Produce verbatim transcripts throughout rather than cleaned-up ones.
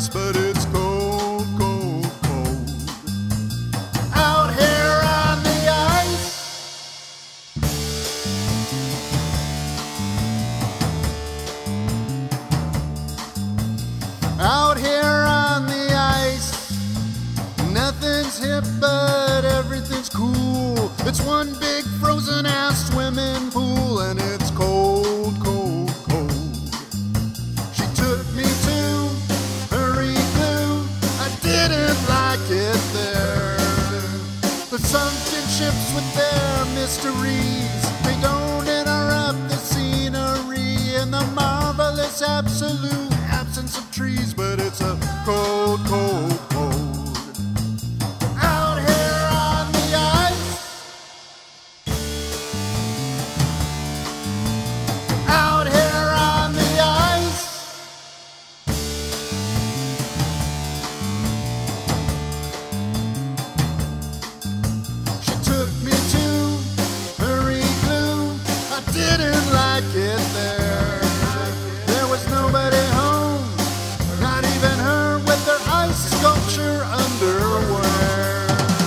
ice, but it's cold, cold, cold. Out here on the ice. Out here on the ice. Nothing's hip, but everything's cool. It's one big frozen ass swimming pool, and it's cold, cold, cold. She took me to Hurry-Glue. I didn't like it there. The sunken ships with their mysteries, they don't interrupt the scenery and the marvelous absolute absence of trees, but it's a cold, cold, cold. Didn't like it there. There was nobody home, not even her with her ice sculpture underwear.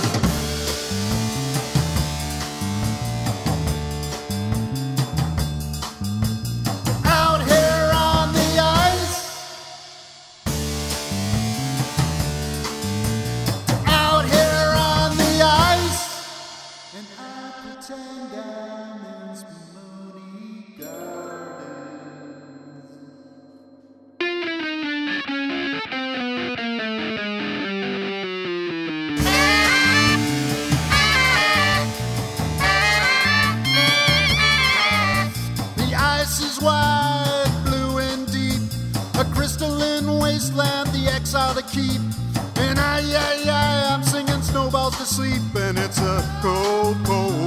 Out here on the ice. Out here on the ice. And I pretend I'm in Spumoni Gardens. The ice is wide, blue and deep, a crystalline wasteland the exile to keep. And I, I, I, I'm singing snowballs to sleep, and it's a cold, cold